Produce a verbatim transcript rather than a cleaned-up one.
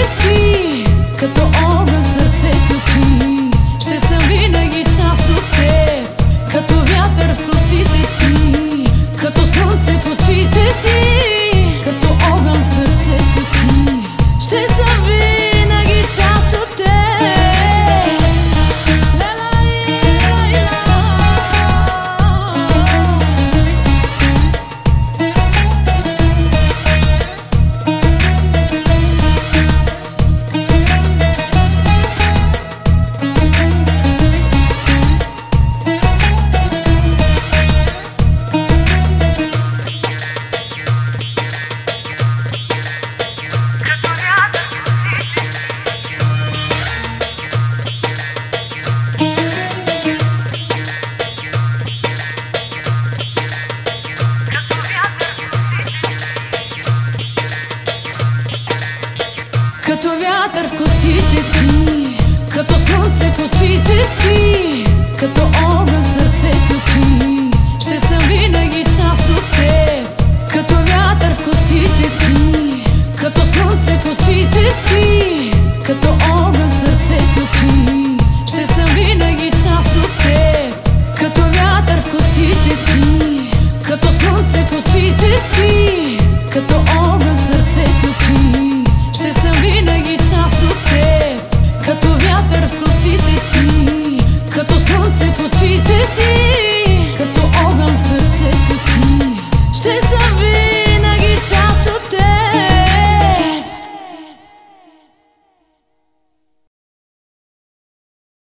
ти, като огън в сърцето ти. Ще съм винаги част от теб, като вятър в косите ти, като слънце в очите ти, като огън в сърцето ти. Ще съм винаги част от теб. Като вятър в косите ти, като слънце в очите ти, като огън в сърцето ти. Ще съм винаги част от теб, като вятър в косите ти, като слънце в очите ти, като огън в сърцето ти. Ще съм винаги част от теб, като вятър в косите ти, като слънце в очите ти, като огън в сърцето ти. Ще съм винаги част от теб, като вятър в косите ти, като слънце в очите ти.